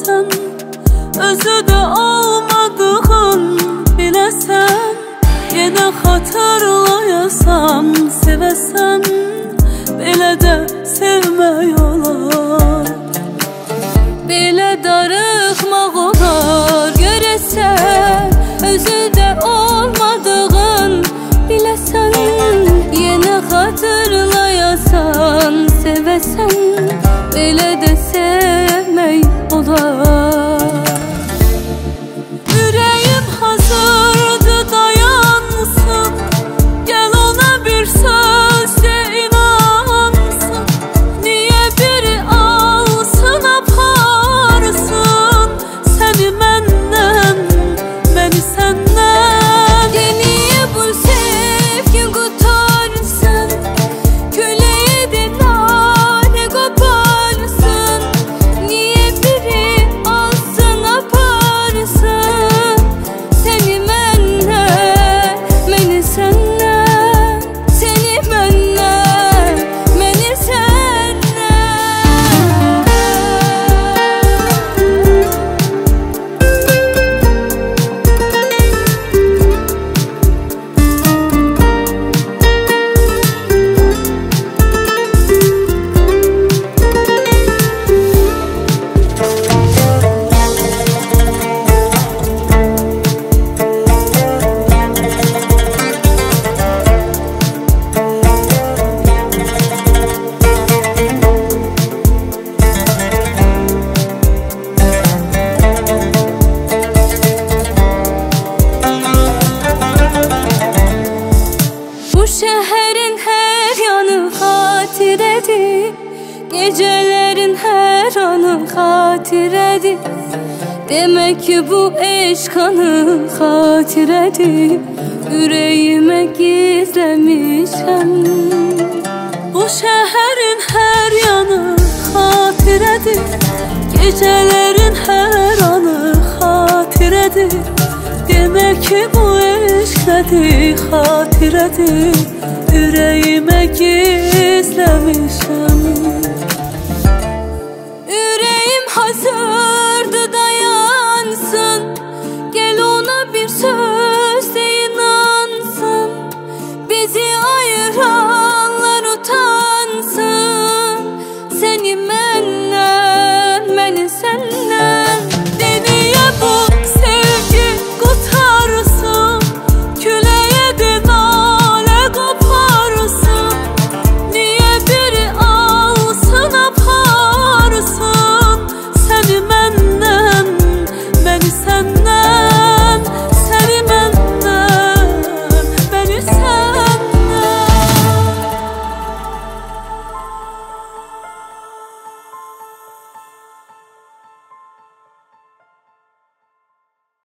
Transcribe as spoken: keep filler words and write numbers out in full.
sevesen, özü de olmadığın bilesen, yine hatırlayasan sevesen, belə de sevmək olar. Belə darıxmaq olar görəsən, özü de olmadığın bilesen, yine hatırlayasan sevesen, belə de sevmək olar. Ürəyim hazırdı dayansın, gel ona bir söz de inansın. Niye biri alsın aparsın, seni məndən, məni səndən. Niye bu sevgin qutarsın, küləyi de nane qoparsın. Niye biri alsın aparsın, seni məndən, məni səndən. Seni məndən, məni səndən. Bu şehrin her yanı hatirədir, gecelerin her anı hatirədir. Demek ki bu eşq anı hatirədir, ürəyimə gizləmişəm. Bu şehrin her yanı hatirədir, gecelerin her anı hatirədir. Demek ki bu eşq nədir, hatirədir, ürəyimə gizləmişəm. Ürəyim hazır